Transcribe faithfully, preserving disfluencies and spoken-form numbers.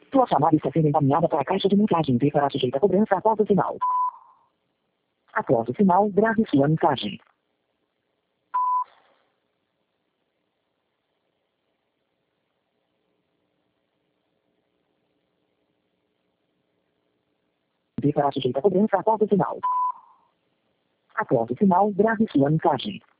Sua chamada está sendo encaminhada para a caixa de mensagem e será sujeita a cobrança após o sinal. Após o sinal, grave sua mensagem. E será sujeita a cobrança após o sinal. Após o sinal, grave sua mensagem.